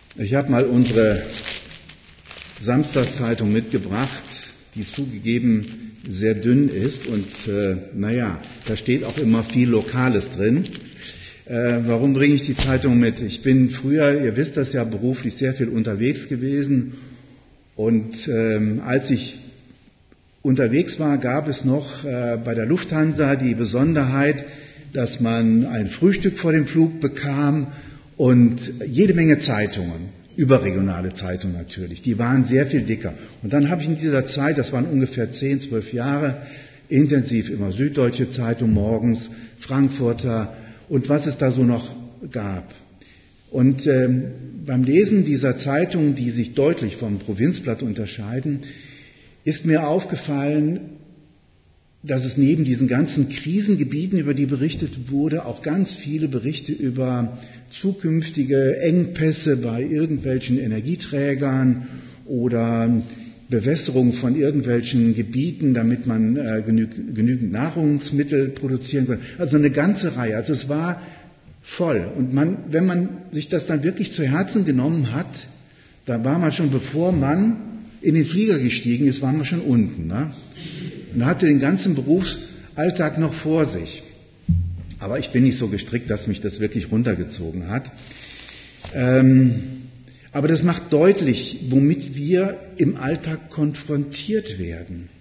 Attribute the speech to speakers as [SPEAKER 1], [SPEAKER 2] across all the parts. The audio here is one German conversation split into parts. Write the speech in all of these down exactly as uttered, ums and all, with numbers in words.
[SPEAKER 1] Ich habe mal unsere Samstagszeitung mitgebracht, die zugegeben sehr dünn ist und äh, naja, da steht auch immer viel Lokales drin. Äh, warum bringe ich die Zeitung mit? Ich bin früher, ihr wisst das ja, beruflich sehr viel unterwegs gewesen und ähm, als ich unterwegs war, gab es noch äh, bei der Lufthansa die Besonderheit, dass man ein Frühstück vor dem Flug bekam und jede Menge Zeitungen, überregionale Zeitungen natürlich, die waren sehr viel dicker. Und dann habe ich in dieser Zeit, das waren ungefähr zehn, zwölf Jahre, intensiv immer Süddeutsche Zeitung morgens, Frankfurter und was es da so noch gab. Und ähm, beim Lesen dieser Zeitungen, die sich deutlich vom Provinzblatt unterscheiden, ist mir aufgefallen, dass es neben diesen ganzen Krisengebieten, über die berichtet wurde, auch ganz viele Berichte über zukünftige Engpässe bei irgendwelchen Energieträgern oder Bewässerung von irgendwelchen Gebieten, damit man äh, genü- genügend Nahrungsmittel produzieren kann. Also eine ganze Reihe. Also es war voll. Und man, wenn man sich das dann wirklich zu Herzen genommen hat, da war man schon, bevor man in den Flieger gestiegen ist, waren wir schon unten. Ne? Und hatte den ganzen Berufsalltag noch vor sich. Aber ich bin nicht so gestrickt, dass mich das wirklich runtergezogen hat. Ähm, aber das macht deutlich, womit wir im Alltag konfrontiert werden.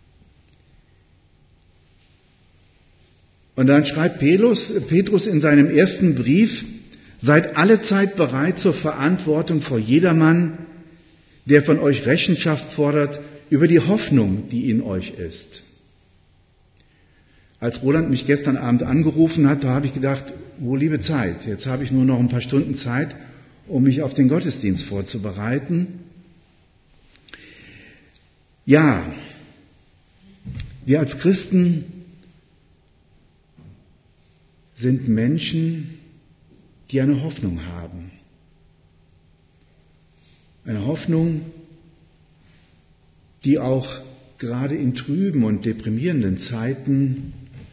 [SPEAKER 1] Und dann schreibt Petrus, Petrus in seinem ersten Brief, seid allezeit bereit zur Verantwortung vor jedermann, der von euch Rechenschaft fordert über die Hoffnung, die in euch ist. Als Roland mich gestern Abend angerufen hat, da habe ich gedacht, wo liebe Zeit, jetzt habe ich nur noch ein paar Stunden Zeit, um mich auf den Gottesdienst vorzubereiten. Ja, wir als Christen sind Menschen, die eine Hoffnung haben. Eine Hoffnung, die auch gerade in trüben und deprimierenden Zeiten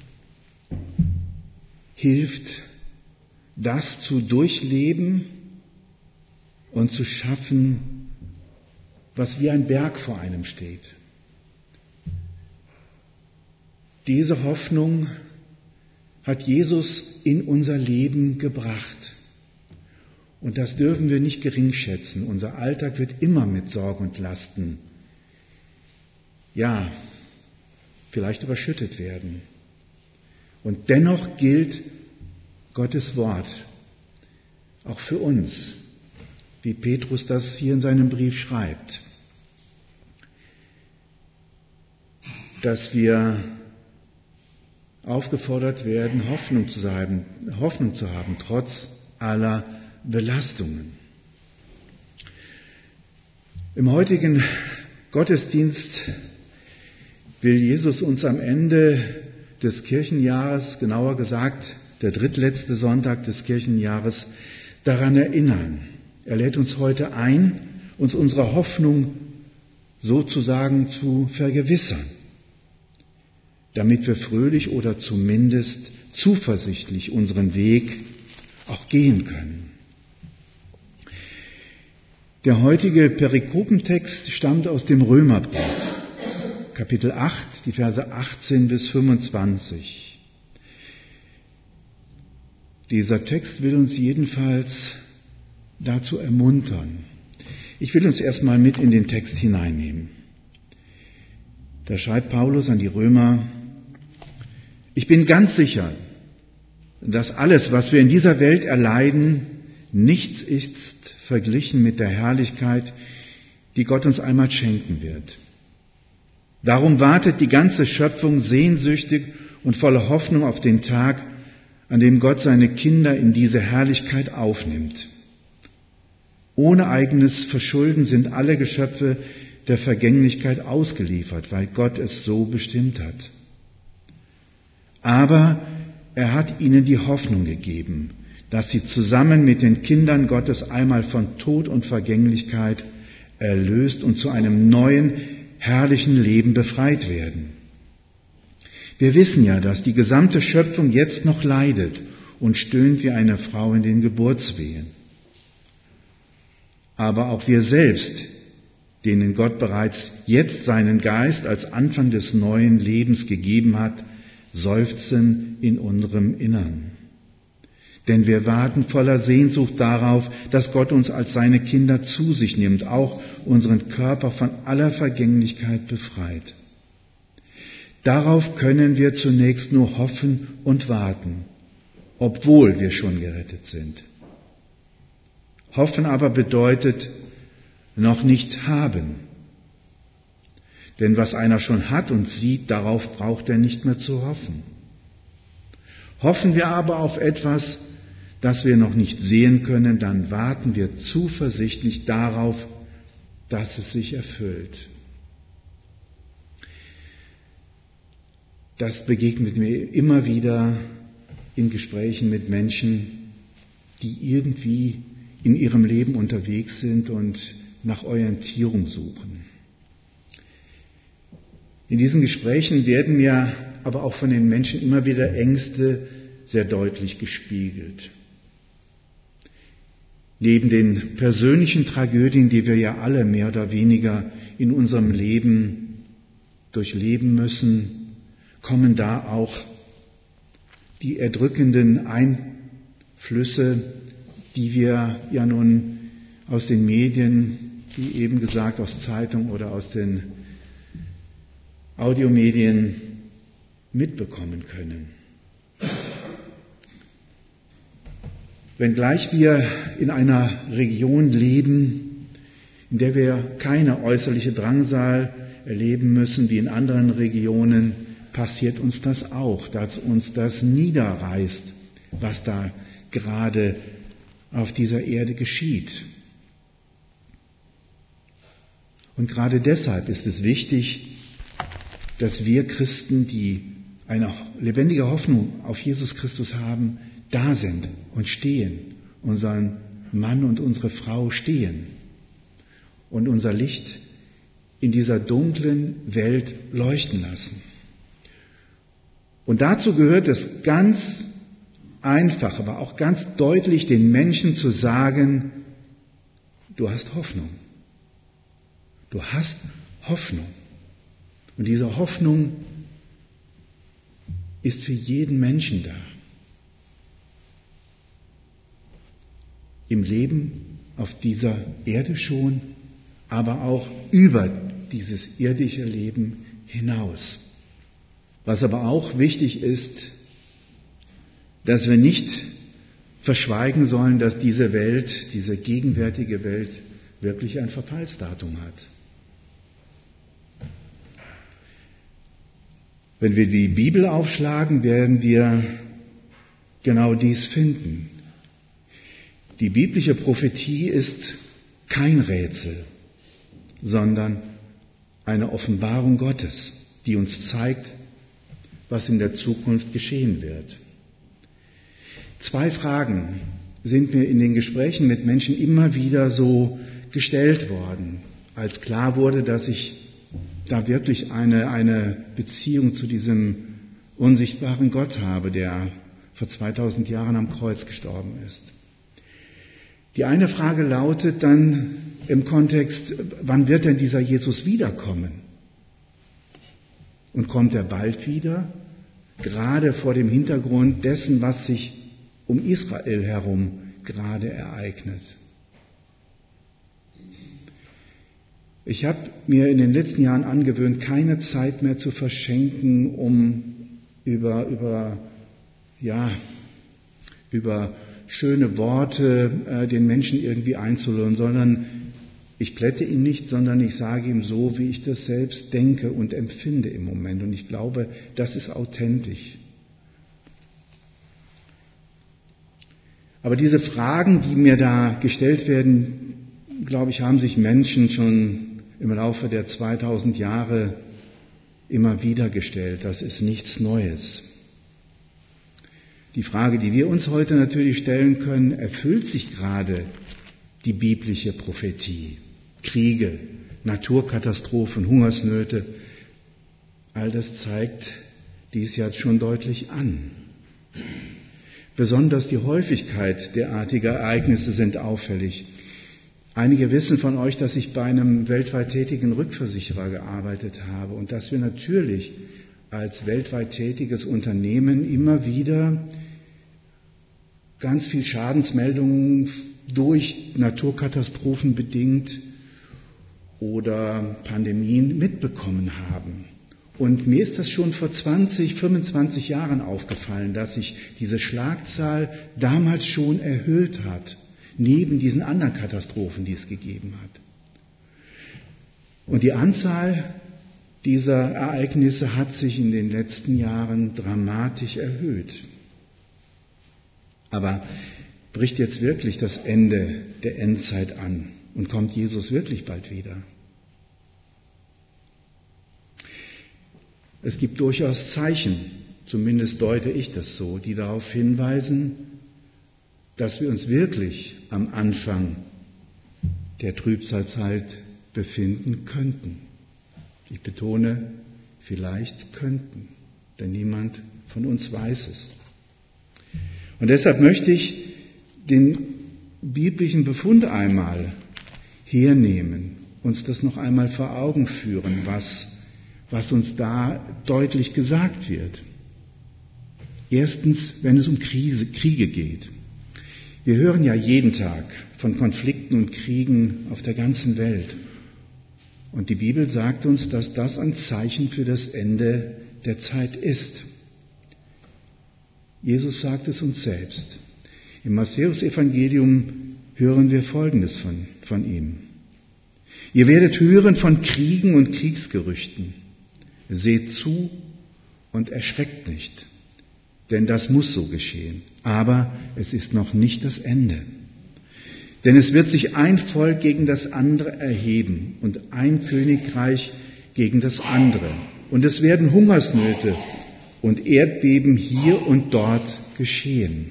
[SPEAKER 1] hilft, das zu durchleben und zu schaffen, was wie ein Berg vor einem steht. Diese Hoffnung hat Jesus in unser Leben gebracht. Und das dürfen wir nicht geringschätzen. Unser Alltag wird immer mit Sorgen und Lasten, ja, vielleicht überschüttet werden. Und dennoch gilt Gottes Wort auch für uns, wie Petrus das hier in seinem Brief schreibt, dass wir aufgefordert werden, Hoffnung zu haben, Hoffnung zu haben, trotz aller Belastungen. Im heutigen Gottesdienst will Jesus uns am Ende des Kirchenjahres, genauer gesagt der drittletzte Sonntag des Kirchenjahres, daran erinnern. Er lädt uns heute ein, uns unserer Hoffnung sozusagen zu vergewissern, damit wir fröhlich oder zumindest zuversichtlich unseren Weg auch gehen können. Der heutige Perikopentext stammt aus dem Römerbrief, Kapitel acht, die Verse achtzehn bis fünfundzwanzig. Dieser Text will uns jedenfalls dazu ermuntern. Ich will uns erstmal mit in den Text hineinnehmen. Da schreibt Paulus an die Römer: Ich bin ganz sicher, dass alles, was wir in dieser Welt erleiden, nichts ist verglichen mit der Herrlichkeit, die Gott uns einmal schenken wird. Darum wartet die ganze Schöpfung sehnsüchtig und voller Hoffnung auf den Tag, an dem Gott seine Kinder in diese Herrlichkeit aufnimmt. Ohne eigenes Verschulden sind alle Geschöpfe der Vergänglichkeit ausgeliefert, weil Gott es so bestimmt hat. Aber er hat ihnen die Hoffnung gegeben, dass sie zusammen mit den Kindern Gottes einmal von Tod und Vergänglichkeit erlöst und zu einem neuen, herrlichen Leben befreit werden. Wir wissen ja, dass die gesamte Schöpfung jetzt noch leidet und stöhnt wie eine Frau in den Geburtswehen. aber auch wir selbst, denen Gott bereits jetzt seinen Geist als Anfang des neuen Lebens gegeben hat, seufzen in unserem Innern. Denn wir warten voller Sehnsucht darauf, dass Gott uns als seine Kinder zu sich nimmt, auch unseren Körper von aller Vergänglichkeit befreit. Darauf können wir zunächst nur hoffen und warten, obwohl wir schon gerettet sind. Hoffen aber bedeutet noch nicht haben. Denn was einer schon hat und sieht, darauf braucht er nicht mehr zu hoffen. Hoffen wir aber auf etwas, das wir noch nicht sehen können, dann warten wir zuversichtlich darauf, dass es sich erfüllt. Das begegnet mir immer wieder in Gesprächen mit Menschen, die irgendwie in ihrem Leben unterwegs sind und nach Orientierung suchen. In diesen Gesprächen werden mir aber auch von den Menschen immer wieder Ängste sehr deutlich gespiegelt. Neben den persönlichen Tragödien, die wir ja alle mehr oder weniger in unserem Leben durchleben müssen, kommen da auch die erdrückenden Einflüsse, die wir ja nun aus den Medien, wie eben gesagt, aus Zeitung oder aus den Audiomedien mitbekommen können. Wenngleich wir in einer Region leben, in der wir keine äußerliche Drangsal erleben müssen wie in anderen Regionen, passiert uns das auch, dass uns das niederreißt, was da gerade auf dieser Erde geschieht. Und gerade deshalb ist es wichtig, dass wir Christen, die eine lebendige Hoffnung auf Jesus Christus haben, da sind und stehen, unseren Mann und unsere Frau stehen und unser Licht in dieser dunklen Welt leuchten lassen. Und dazu gehört es ganz einfach, aber auch ganz deutlich, den Menschen zu sagen, du hast Hoffnung. Du hast Hoffnung. Und diese Hoffnung ist für jeden Menschen da. Im Leben auf dieser Erde schon, aber auch über dieses irdische Leben hinaus. Was aber auch wichtig ist, dass wir nicht verschweigen sollen, dass diese Welt, diese gegenwärtige Welt wirklich ein Verfallsdatum hat. Wenn wir die Bibel aufschlagen, werden wir genau dies finden. Die biblische Prophetie ist kein Rätsel, sondern eine Offenbarung Gottes, die uns zeigt, was in der Zukunft geschehen wird. Zwei Fragen sind mir in den Gesprächen mit Menschen immer wieder so gestellt worden, als klar wurde, dass ich da wirklich eine, eine Beziehung zu diesem unsichtbaren Gott habe, der vor zweitausend Jahren am Kreuz gestorben ist. Die eine Frage lautet dann im Kontext, wann wird denn dieser Jesus wiederkommen? Und kommt er bald wieder? Gerade vor dem Hintergrund dessen, was sich um Israel herum gerade ereignet. Ich habe mir in den letzten Jahren angewöhnt, keine Zeit mehr zu verschenken, um über, über, ja, über schöne Worte äh, den Menschen irgendwie einzulullen, sondern ich plätte ihn nicht, sondern ich sage ihm so, wie ich das selbst denke und empfinde im Moment. Und ich glaube, das ist authentisch. Aber diese Fragen, die mir da gestellt werden, glaube ich, haben sich Menschen schon im Laufe der zweitausend Jahre immer wieder gestellt. Das ist nichts Neues. Die Frage, die wir uns heute natürlich stellen können, erfüllt sich gerade die biblische Prophetie? Kriege, Naturkatastrophen, Hungersnöte, all das zeigt dies ja schon deutlich an. Besonders die Häufigkeit derartiger Ereignisse sind auffällig. Einige wissen von euch, dass ich bei einem weltweit tätigen Rückversicherer gearbeitet habe und dass wir natürlich als weltweit tätiges Unternehmen immer wieder ganz viel Schadensmeldungen durch Naturkatastrophen bedingt oder Pandemien mitbekommen haben. Und mir ist das schon vor zwanzig, fünfundzwanzig Jahren aufgefallen, dass sich diese Schlagzahl damals schon erhöht hat, neben diesen anderen Katastrophen, die es gegeben hat. Und die Anzahl dieser Ereignisse hat sich in den letzten Jahren dramatisch erhöht. Aber bricht jetzt wirklich das Ende der Endzeit an und kommt Jesus wirklich bald wieder? Es gibt durchaus Zeichen, zumindest deute ich das so, die darauf hinweisen, dass wir uns wirklich am Anfang der Trübsalzeit befinden könnten. Ich betone, vielleicht könnten, denn niemand von uns weiß es. Und deshalb möchte ich den biblischen Befund einmal hernehmen, uns das noch einmal vor Augen führen, was, was uns da deutlich gesagt wird. Erstens, wenn es um Krise, Kriege geht. Wir hören ja jeden Tag von Konflikten und Kriegen auf der ganzen Welt. Und die Bibel sagt uns, dass das ein Zeichen für das Ende der Zeit ist. Jesus sagt es uns selbst. Im Matthäus-Evangelium hören wir Folgendes von, von ihm. Ihr werdet hören von Kriegen und Kriegsgerüchten. Seht zu und erschreckt nicht, denn das muss so geschehen. Aber es ist noch nicht das Ende. Denn es wird sich ein Volk gegen das andere erheben und ein Königreich gegen das andere. Und es werden Hungersnöte und Erdbeben hier und dort geschehen.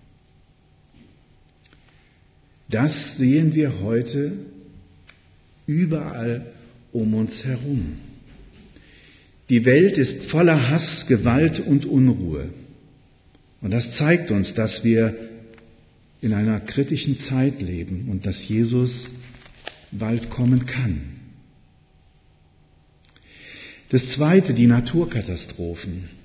[SPEAKER 1] Das sehen wir heute überall um uns herum. Die Welt ist voller Hass, Gewalt und Unruhe. Und das zeigt uns, dass wir in einer kritischen Zeit leben und dass Jesus bald kommen kann. Das Zweite, die Naturkatastrophen.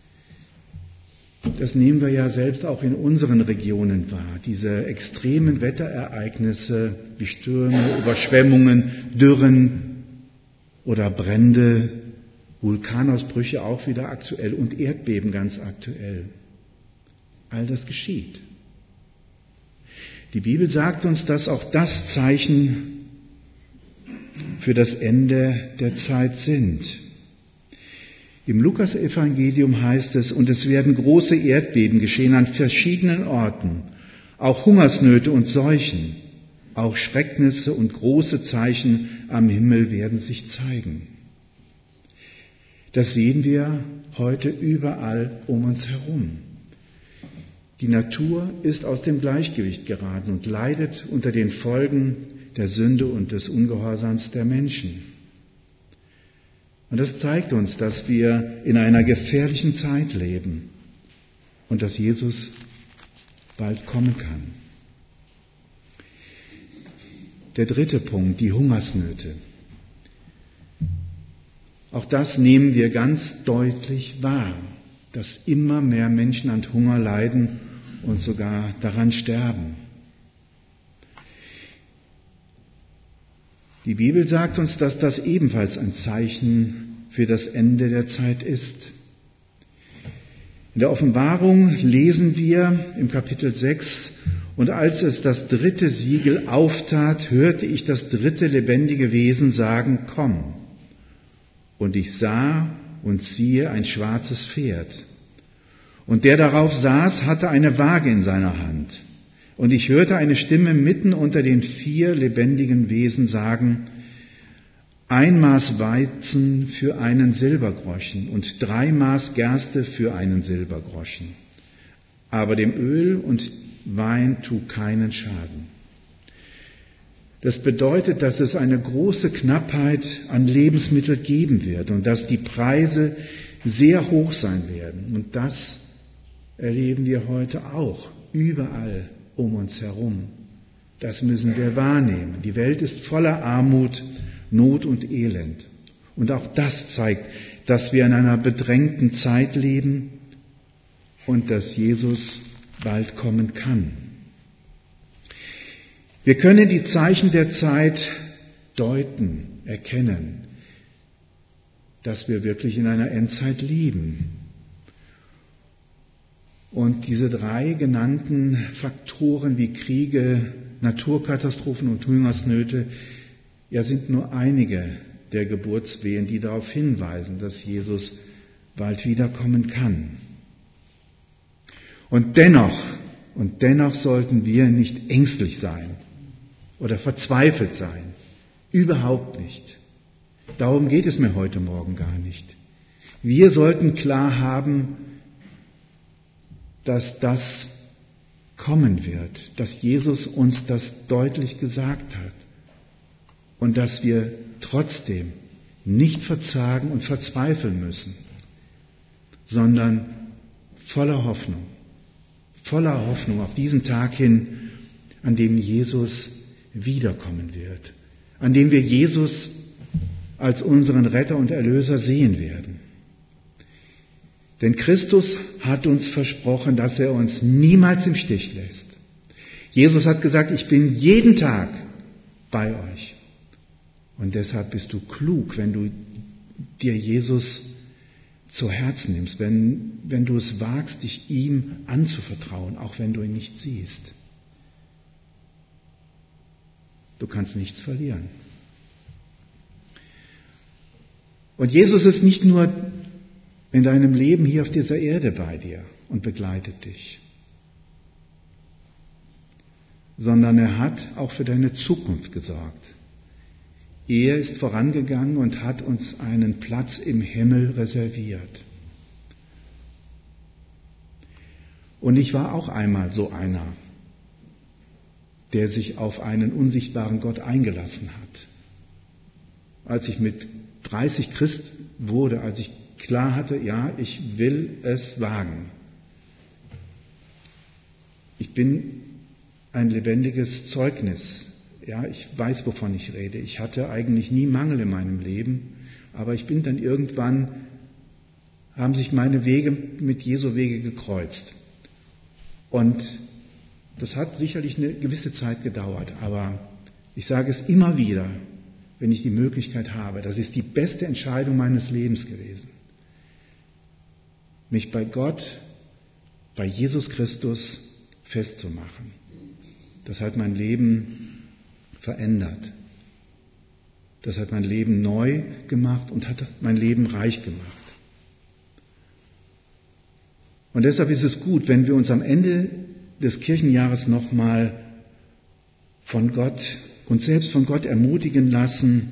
[SPEAKER 1] Das nehmen wir ja selbst auch in unseren Regionen wahr. Diese extremen Wetterereignisse wie Stürme, Überschwemmungen, Dürren oder Brände, Vulkanausbrüche auch wieder aktuell und Erdbeben ganz aktuell. All das geschieht. Die Bibel sagt uns, dass auch das Zeichen für das Ende der Zeit sind. Im Lukas-Evangelium heißt es, und es werden große Erdbeben geschehen an verschiedenen Orten, auch Hungersnöte und Seuchen, auch Schrecknisse und große Zeichen am Himmel werden sich zeigen. Das sehen wir heute überall um uns herum. Die Natur ist aus dem Gleichgewicht geraten und leidet unter den Folgen der Sünde und des Ungehorsams der Menschen. Und das zeigt uns, dass wir in einer gefährlichen Zeit leben und dass Jesus bald kommen kann. Der dritte Punkt, die Hungersnöte. Auch das nehmen wir ganz deutlich wahr, dass immer mehr Menschen an Hunger leiden und sogar daran sterben. Die Bibel sagt uns, dass das ebenfalls ein Zeichen für das Ende der Zeit ist. In der Offenbarung lesen wir im Kapitel sechs, und als es das dritte Siegel auftat, hörte ich das dritte lebendige Wesen sagen, komm. Und ich sah und siehe ein schwarzes Pferd. Und der darauf saß, hatte eine Waage in seiner Hand. Und ich hörte eine Stimme mitten unter den vier lebendigen Wesen sagen, ein Maß Weizen für einen Silbergroschen und drei Maß Gerste für einen Silbergroschen. Aber dem Öl und Wein tu keinen Schaden. Das bedeutet, dass es eine große Knappheit an Lebensmitteln geben wird und dass die Preise sehr hoch sein werden. Und das erleben wir heute auch überall um uns herum, Das müssen wir wahrnehmen. Die Welt ist voller Armut, Not und Elend. Und auch das zeigt, dass wir in einer bedrängten Zeit leben und dass Jesus bald kommen kann. Wir können die Zeichen der Zeit deuten, erkennen, dass wir wirklich in einer Endzeit leben. Und diese drei genannten Faktoren wie Kriege, Naturkatastrophen und Hungersnöte, ja, sind nur einige der Geburtswehen, die darauf hinweisen, dass Jesus bald wiederkommen kann. Und dennoch, und dennoch sollten wir nicht ängstlich sein oder verzweifelt sein. Überhaupt nicht. Darum geht es mir heute Morgen gar nicht. Wir sollten klar haben, dass das kommen wird, dass Jesus uns das deutlich gesagt hat und dass wir trotzdem nicht verzagen und verzweifeln müssen, sondern voller Hoffnung, voller Hoffnung auf diesen Tag hin, an dem Jesus wiederkommen wird, an dem wir Jesus als unseren Retter und Erlöser sehen werden. Denn Christus hat uns versprochen, dass er uns niemals im Stich lässt. Jesus hat gesagt, ich bin jeden Tag bei euch. Und deshalb bist du klug, wenn du dir Jesus zu Herzen nimmst, wenn, wenn du es wagst, dich ihm anzuvertrauen, auch wenn du ihn nicht siehst. Du kannst nichts verlieren. Und Jesus ist nicht nur in deinem Leben hier auf dieser Erde bei dir und begleitet dich, sondern er hat auch für deine Zukunft gesorgt. Er ist vorangegangen und hat uns einen Platz im Himmel reserviert. Und ich war auch einmal so einer, der sich auf einen unsichtbaren Gott eingelassen hat. Als ich mit dreißig Christ wurde, als ich klar hatte, ja, ich will es wagen. Ich bin ein lebendiges Zeugnis. Ja, ich weiß, wovon ich rede. Ich hatte eigentlich nie Mangel in meinem Leben, aber ich bin dann irgendwann, haben sich meine Wege mit Jesu Wege gekreuzt. Und das hat sicherlich eine gewisse Zeit gedauert, aber ich sage es immer wieder, wenn ich die Möglichkeit habe, das ist die beste Entscheidung meines Lebens gewesen. Mich bei Gott, bei Jesus Christus festzumachen. Das hat mein Leben verändert. Das hat mein Leben neu gemacht und hat mein Leben reich gemacht. Und deshalb ist es gut, wenn wir uns am Ende des Kirchenjahres nochmal von Gott, uns selbst von Gott ermutigen lassen,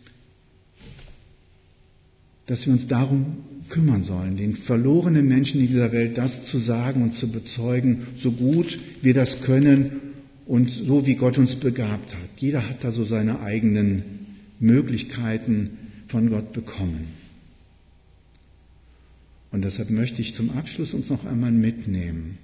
[SPEAKER 1] dass wir uns darum kümmern sollen, den verlorenen Menschen in dieser Welt das zu sagen und zu bezeugen, so gut wir das können und so wie Gott uns begabt hat. Jeder hat da so seine eigenen Möglichkeiten von Gott bekommen. Und deshalb möchte ich zum Abschluss uns noch einmal mitnehmen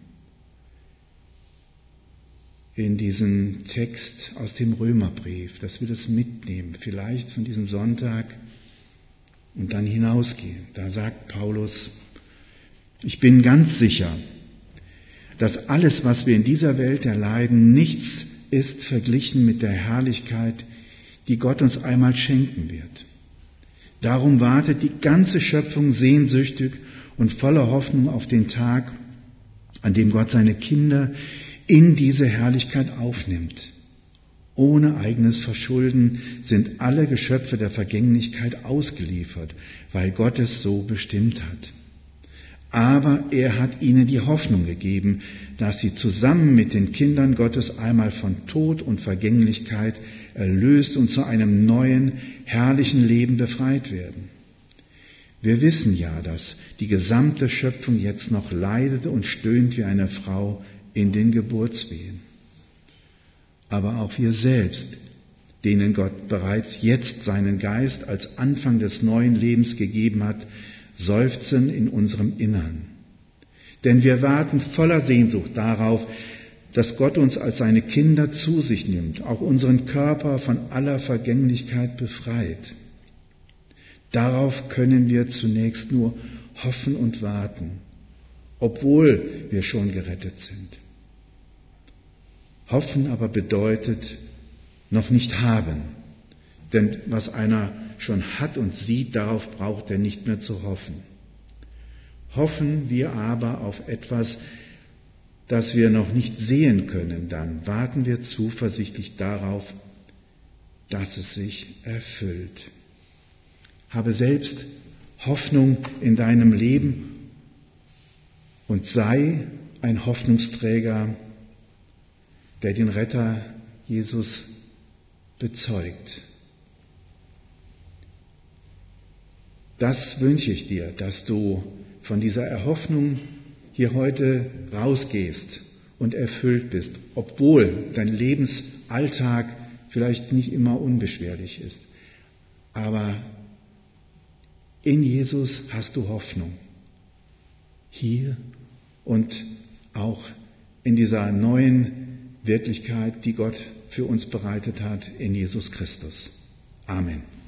[SPEAKER 1] in diesen Text aus dem Römerbrief, dass wir das mitnehmen, vielleicht von diesem Sonntag und dann hinausgehen. Da sagt Paulus, ich bin ganz sicher, dass alles, was wir in dieser Welt erleiden, nichts ist verglichen mit der Herrlichkeit, die Gott uns einmal schenken wird. Darum wartet die ganze Schöpfung sehnsüchtig und voller Hoffnung auf den Tag, an dem Gott seine Kinder in diese Herrlichkeit aufnimmt. Ohne eigenes Verschulden sind alle Geschöpfe der Vergänglichkeit ausgeliefert, weil Gott es so bestimmt hat. Aber er hat ihnen die Hoffnung gegeben, dass sie zusammen mit den Kindern Gottes einmal von Tod und Vergänglichkeit erlöst und zu einem neuen, herrlichen Leben befreit werden. Wir wissen ja, dass die gesamte Schöpfung jetzt noch leidet und stöhnt wie eine Frau in den Geburtswehen. Aber auch wir selbst, denen Gott bereits jetzt seinen Geist als Anfang des neuen Lebens gegeben hat, seufzen in unserem Innern. Denn wir warten voller Sehnsucht darauf, dass Gott uns als seine Kinder zu sich nimmt, auch unseren Körper von aller Vergänglichkeit befreit. Darauf können wir zunächst nur hoffen und warten, obwohl wir schon gerettet sind. Hoffen aber bedeutet noch nicht haben, denn was einer schon hat und sieht, darauf braucht er nicht mehr zu hoffen. Hoffen wir aber auf etwas, das wir noch nicht sehen können, dann warten wir zuversichtlich darauf, dass es sich erfüllt. Habe selbst Hoffnung in deinem Leben und sei ein Hoffnungsträger, der den Retter Jesus bezeugt. Das wünsche ich dir, dass du von dieser Erhoffnung hier heute rausgehst und erfüllt bist, obwohl dein Lebensalltag vielleicht nicht immer unbeschwerlich ist. Aber in Jesus hast du Hoffnung. Hier und auch in dieser neuen Wirklichkeit, die Gott für uns bereitet hat in Jesus Christus. Amen.